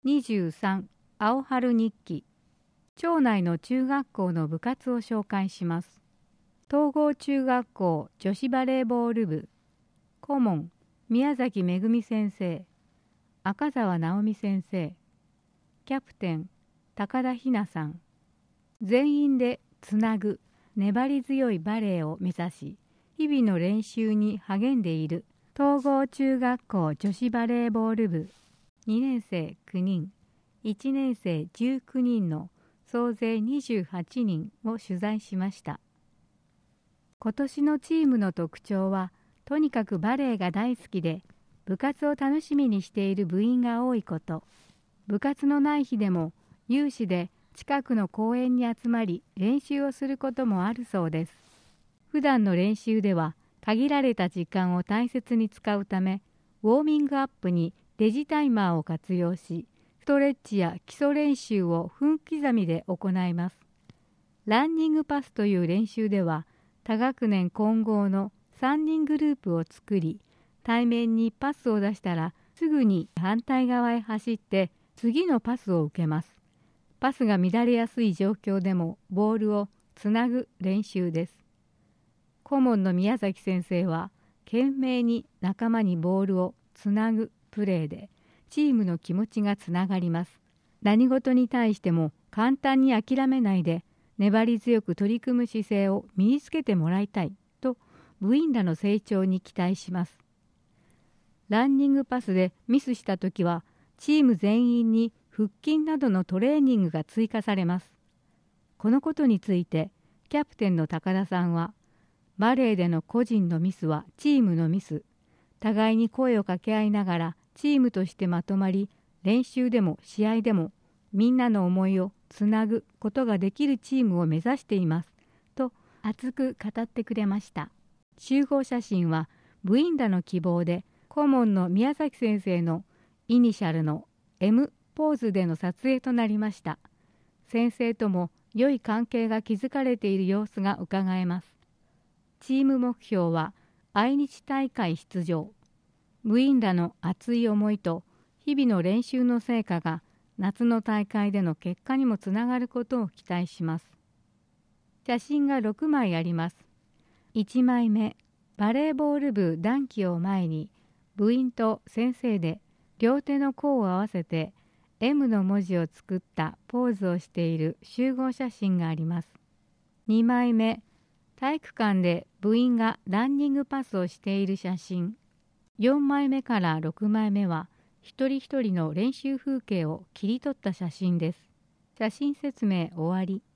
23青春日記。町内の中学校の部活を紹介します。東郷中学校女子バレーボール部。顧問宮崎めぐみ先生、赤澤直美先生。キャプテン高田ひなさん。全員でつなぐ粘り強いバレーを目指し、日々の練習に励んでいる東郷中学校女子バレーボール部2年生9人、1年生19人の総勢28人を取材しました。今年のチームの特徴は、とにかくバレーが大好きで、部活を楽しみにしている部員が多いこと。部活のない日でも、有志で近くの公園に集まり練習をすることもあるそうです。普段の練習では、限られた時間を大切に使うため、ウォーミングアップにデジタイマーを活用し、ストレッチや基礎練習を分刻みで行います。ランニングパスという練習では、多学年混合の3人グループを作り、対面にパスを出したらすぐに反対側へ走って次のパスを受けます。パスが乱れやすい状況でもボールをつなぐ練習です。顧問の宮崎先生は、懸命に仲間にボールをつなぐプレーでチームの気持ちがつながります。何事に対しても簡単に諦めないで粘り強く取り組む姿勢を身につけてもらいたいと部員らの成長に期待します。ランニングパスでミスしたときはチーム全員に腹筋などのトレーニングが追加されます。このことについてキャプテンの高田さんは、バレーでの個人のミスはチームのミス。互いに声を掛け合いながらチームとしてまとまり、練習でも試合でもみんなの思いをつなぐことができるチームを目指していますと熱く語ってくれました。集合写真は部員らの希望で、顧問の宮崎先生のイニシャルの M ポーズでの撮影となりました。先生とも良い関係が築かれている様子がうかがえます。チーム目標は愛日大会出場。部員らの熱い思いと日々の練習の成果が夏の大会での結果にもつながることを期待します。写真が6枚あります。1枚目、バレーボール部団旗を前に部員と先生で両手の甲を合わせて M の文字を作ったポーズをしている集合写真があります。2枚目、体育館で部員がランニングパスをしている写真。4枚目から6枚目は一人一人の練習風景を切り取った写真です。写真説明終わり。